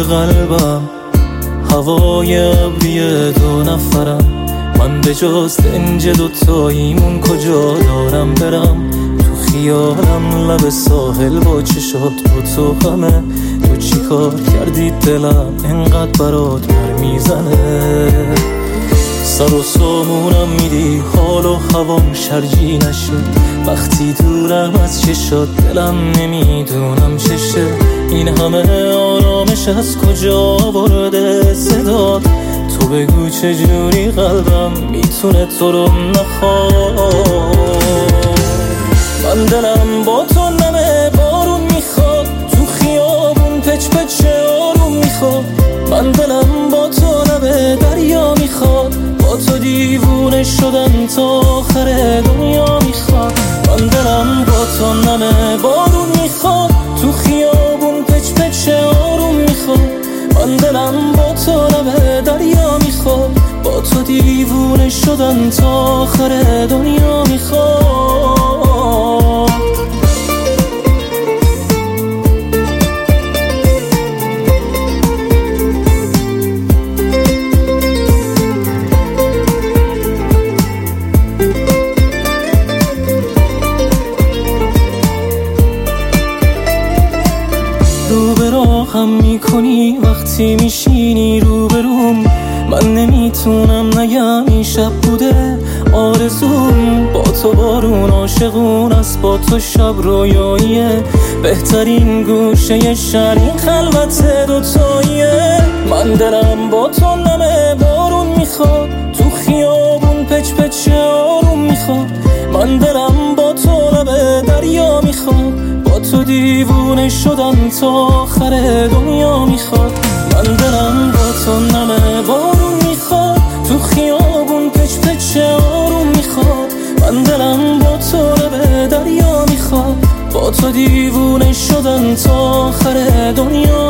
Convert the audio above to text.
قلبم هوای ابری دو نفرم. من به جز دنج دوتاییمون کجا دارم برم؟ تو خیالم لب ساحل با چشات با تو همه. تو چی کار کردی دلم انقدر برات پر میزنه؟ سر و سامونم میدی حال و هوام شرجی نشه. وقتی دورم از چشات دلم نمیدونم چشه. این همه آرامش از کجا ورده صدات؟ تو بگو چجوری قلبم میتونه تو رو نخواد؟ من دلم با تو نمه بارون میخواد، تو خیابون پچ پچ آروم میخواد. من دلم با تو نمه دریا میخواد، با تو دیوونه شدن تا آخر دنیا میخواد. من دلم با تو نمه بارون میخواد، تو خیابون پچ پچ آروم میخواد. من دلم با تو نمه دریا میخواد، با تو دیوونه شدن تا آخر دنیا میخواد. رو به راهم میکنی وقتی میشینی روبروم. من نمیتونم نگم این شب بوده آرزوم. با تو بارون عاشقون است، با تو شب رویاییه. بهترین گوشه شهر این خلوت دوتاییه. من دلم با تو نمه بارون میخواد، تو خیابون پچ پچ آروم میخواد. من دلم با تو نمه دریا میخواد، با تو دیوونه شدن تا آخر دنیا میخواد. من دلم با تو نمه بارون میخواد، تو خیابون پچ پچ آروم میخواد. من دلم با تو نمه دریا میخواد، با تو دیوونه شدن تا آخر دنیا